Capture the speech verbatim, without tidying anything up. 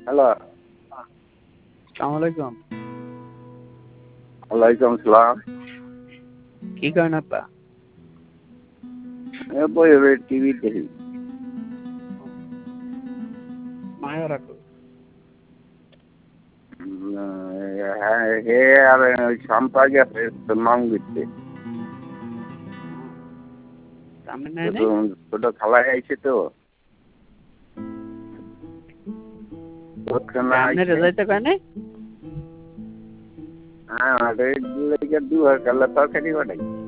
Hello, আসসালামু আলাইকুম। ওয়ালাইকুম সালাম। কি করেন আপা? এ বই বই টিভি দেখি। মায়া রাখো। উম, হ্যাঁ, হে আর ওই সম্পা গেছে তোর নাম দিচ্ছে। সামনে নাই ছোট নাই ছোট খালায় আইছে তো। ওখানে সামনে আইছে। রেজাইতে কয় নাই? হ্যাঁ, রেড লেগে দু হাজার কালা তরকারি বানাই।